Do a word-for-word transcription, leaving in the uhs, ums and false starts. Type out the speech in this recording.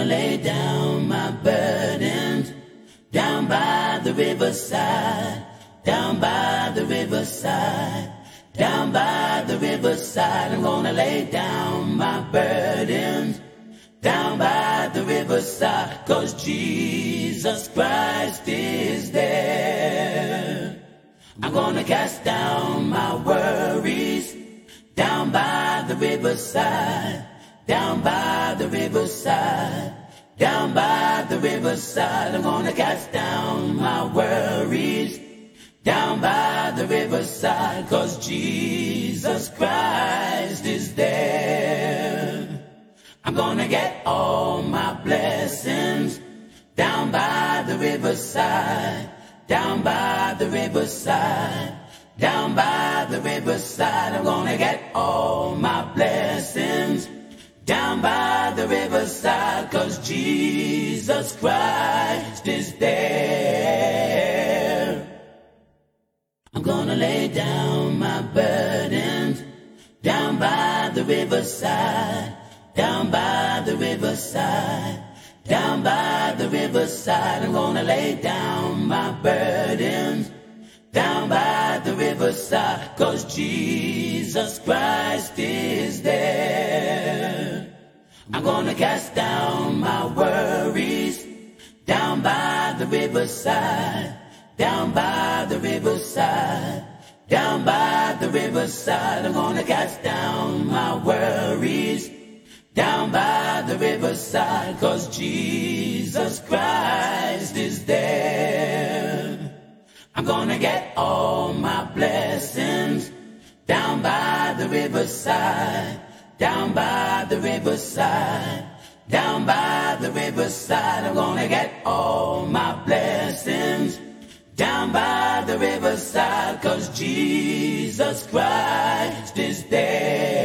lay down my burdens down by the riverside, down by the riverside, down by the riverside. I'm gonna lay down my burdens down by the riverside, 'cause Jesus Christ is there. I'm gonna cast down my worries down by the riverside, down by the riverside, down by the riverside. I'm gonna cast down my worries down by the riverside, 'cause Jesus Christ is there. I'm gonna get all my blessings down by the riverside, down by the riverside, down by the riverside. I'm gonna get all my blessings down by the riverside, 'cause Jesus Christ is there. I'm gonna lay down my burdens down by the riverside, down by the riverside, down by the riverside. I'm gonna lay down my burdens down by the riverside, 'cause Jesus Christ is there. I'm gonna cast down my worries down by the riverside, down by the riverside, down by the riverside. I'm gonna cast down my worries down by the riverside, 'cause Jesus Christ is there. I'm gonna get all my blessings down by the riverside, down by the riverside, down by the riverside. I'm gonna get all my blessings down by the riverside, 'cause Jesus Christ is there.